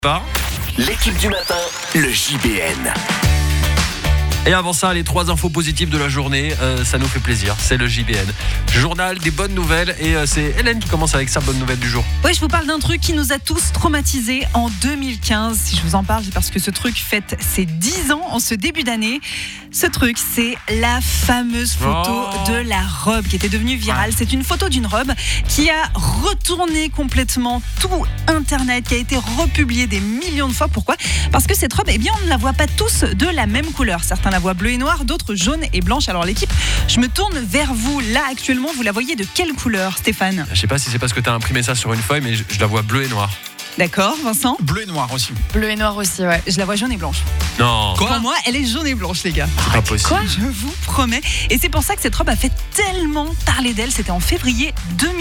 Pas. L'équipe du matin, le JBN. Et avant ça, les 3 infos positives de la journée, ça nous fait plaisir, c'est le JBN. Journal des bonnes nouvelles et c'est Hélène qui commence avec sa bonne nouvelle du jour. Oui, je vous parle d'un truc qui nous a tous traumatisés en 2015. Si je vous en parle, c'est parce que ce truc fête ses 10 ans en ce début d'année. Ce truc, c'est la fameuse photo de la robe qui était devenue virale. C'est une photo d'une robe qui a retourné complètement tout Internet, qui a été republiée des millions de fois. Pourquoi ? Parce que cette robe, eh bien, on ne la voit pas tous de la même couleur. Certains la voient bleue et noire, d'autres jaune et blanche. Alors l'équipe, je me tourne vers vous. Là, actuellement, vous la voyez de quelle couleur, Stéphane ? Je sais pas si c'est parce que tu as imprimé ça sur une feuille, mais je la vois bleue et noire. D'accord, Vincent ? Bleu et noir aussi. Bleu et noir aussi, ouais. Je la vois jaune et blanche. Non, Pour moi, elle est jaune et blanche, les gars. c'est pas possible. Je vous promets. Et c'est pour ça que cette robe a fait tellement parler d'elle. C'était en février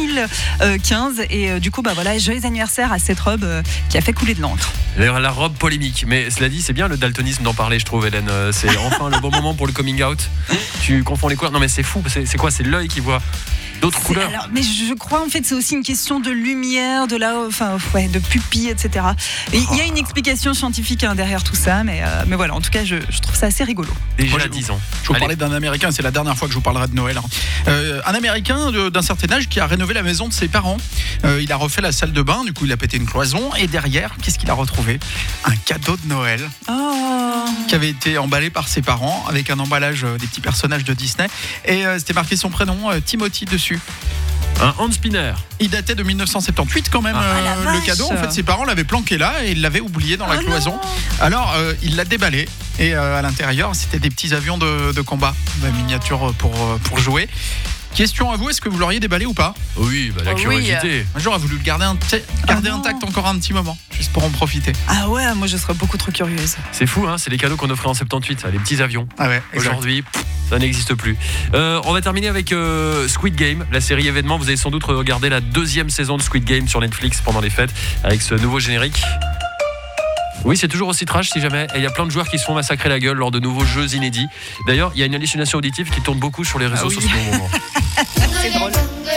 2015. Et du coup, voilà, joyeux anniversaire à cette robe qui a fait couler de l'encre. D'ailleurs, la robe polémique. Mais cela dit, c'est bien le daltonisme d'en parler, je trouve, Hélène. C'est enfin le bon moment pour le coming out. Tu confonds les couleurs. Non, mais c'est fou. C'est quoi ? C'est l'œil qui voit d'autres couleurs. Alors, mais je crois, en fait, c'est aussi une question de lumière, de pupille, etc. Et il y a une explication scientifique derrière tout ça. Mais voilà, en tout cas, je trouve ça assez rigolo. Déjà Moi, 10 ans. Je vous parlais d'un Américain, c'est la dernière fois que je vous parlerai de Noël. Un Américain d'un certain âge qui a rénové la maison de ses parents. Il a refait la salle de bain, du coup il a pété une cloison. Et derrière, qu'est-ce qu'il a retrouvé ? Un cadeau de Noël qui avait été emballé par ses parents avec un emballage des petits personnages de Disney. Et c'était marqué son prénom, Timothy, dessus. Un hand spinner. Il datait de 1978 quand même, la le vache. cadeau. En fait, ses parents l'avaient planqué là et ils l'avaient oublié dans la cloison. Non. Alors, il l'a déballé et à l'intérieur, c'était des petits avions de combat, miniatures pour jouer. Question à vous, est-ce que vous l'auriez déballé ou pas ? Oui, la Oui. curiosité. Moi, j'aurais voulu le garder intact encore un petit moment, juste pour en profiter. Ah ouais, moi je serais beaucoup trop curieuse. C'est fou, hein, c'est les cadeaux qu'on offrait en 78, les petits avions. Ah ouais, Aujourd'hui, ça n'existe plus. On va terminer avec Squid Game, la série événement. Vous avez sans doute regardé la 2e saison de Squid Game sur Netflix pendant les fêtes, avec ce nouveau générique. Oui, c'est toujours aussi trash si jamais. Et il y a plein de joueurs qui se font massacrer la gueule lors de nouveaux jeux inédits. D'ailleurs, il y a une hallucination auditive qui tourne beaucoup sur les réseaux sociaux au moment. C'est drôle.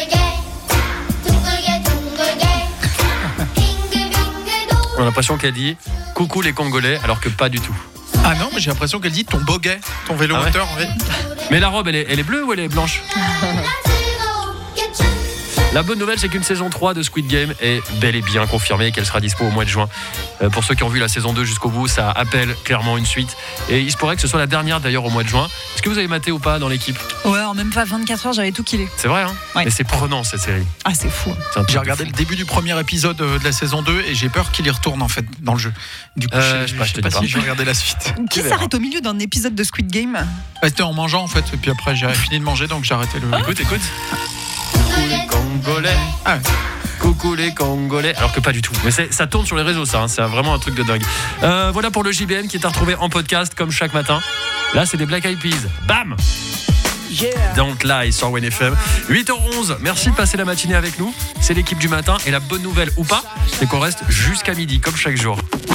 On a l'impression qu'elle dit « Coucou les Congolais », alors que pas du tout. Ah non, mais j'ai l'impression qu'elle dit ton boguet, ton vélo Ah ouais. moteur. Ouais. Mais la robe, elle est bleue ou elle est blanche ? La bonne nouvelle, c'est qu'une saison 3 de Squid Game est bel et bien confirmée et qu'elle sera dispo au mois de juin. Pour ceux qui ont vu la saison 2 jusqu'au bout, ça appelle clairement une suite. Et il se pourrait que ce soit la dernière d'ailleurs au mois de juin. Est-ce que vous avez maté ou pas dans l'équipe ? Ouais, en même pas 24 heures, j'avais tout killé. C'est vrai, hein ? Ouais. Mais c'est prenant cette série. Ah, c'est fou. C'est un truc J'ai de regardé fou. le début du premier épisode de la saison 2 et j'ai peur qu'il y retourne en fait dans le jeu. Du coup, je sais pas, je te sais pas dis pas. si je vais regarder la suite. Qui s'arrête au milieu d'un épisode de Squid Game ? C'était en mangeant en fait, et puis après j'ai fini de manger donc j'ai arrêté le. Écoute. Coucou les Congolais. Ah ouais. Coucou les Congolais. Alors que pas du tout. Mais ça tourne sur les réseaux, ça. Hein. C'est vraiment un truc de dingue. Voilà pour le JBN qui est à retrouver en podcast comme chaque matin. Là, c'est des Black Eyed Peas. Bam! Don't Lie sur WNFM. 8h11. Merci de passer la matinée avec nous. C'est l'équipe du matin. Et la bonne nouvelle ou pas, c'est qu'on reste jusqu'à midi, comme chaque jour.